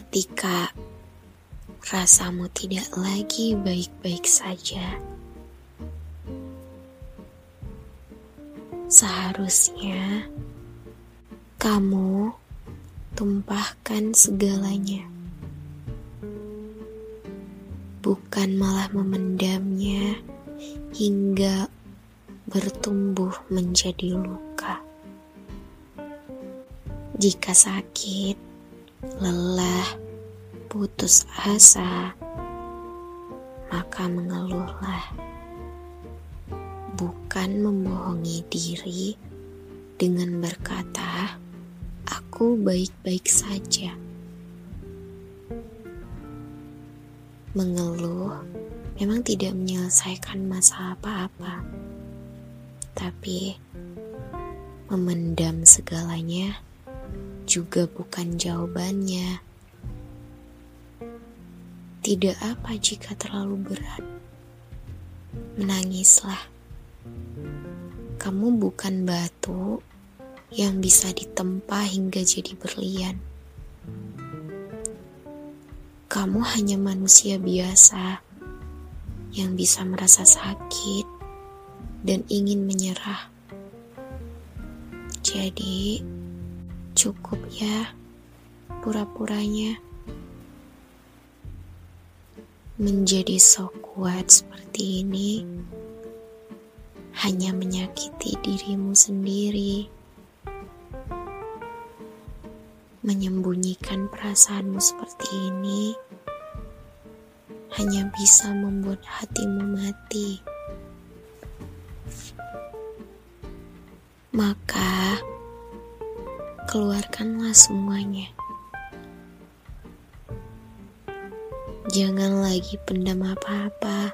Ketika rasamu tidak lagi baik-baik saja, seharusnya kamu tumpahkan segalanya, bukan malah memendamnya hingga bertumbuh menjadi luka. Jika sakit, lelah, putus asa, maka mengeluhlah, bukan membohongi diri dengan berkata, "Aku baik-baik saja." Mengeluh memang tidak menyelesaikan masalah apa-apa, tapi memendam segalanya juga bukan jawabannya. Tidak apa jika terlalu berat. Menangislah. Kamu bukan batu yang bisa ditempa hingga jadi berlian. Kamu hanya manusia biasa yang bisa merasa sakit dan ingin menyerah. Jadi, cukup ya pura-puranya. Menjadi sok kuat seperti ini hanya menyakiti dirimu sendiri. Menyembunyikan perasaanmu seperti ini hanya bisa membuat hatimu mati. Maka keluarkanlah semuanya. Jangan lagi pendam apa-apa.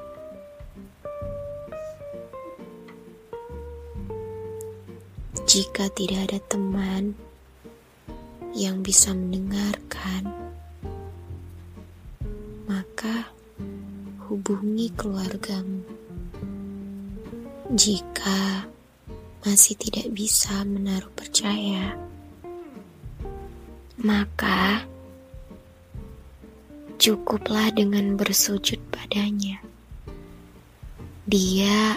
Jika tidak ada teman yang bisa mendengarkan, maka hubungi keluargamu. Jika masih tidak bisa menaruh percaya, maka cukuplah dengan bersujud padanya. Dia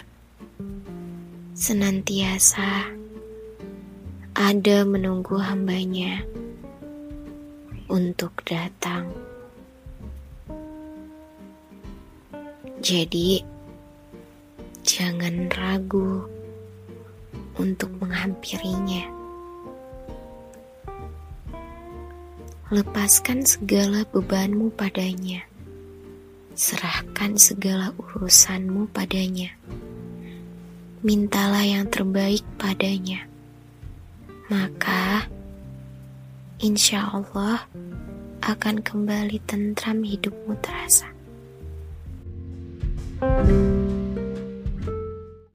senantiasa ada menunggu hambanya untuk datang. Jadi, jangan ragu untuk menghampirinya. Lepaskan segala bebanmu padanya. Serahkan segala urusanmu padanya. Mintalah yang terbaik padanya. Maka, insya Allah akan kembali tentram hidupmu terasa.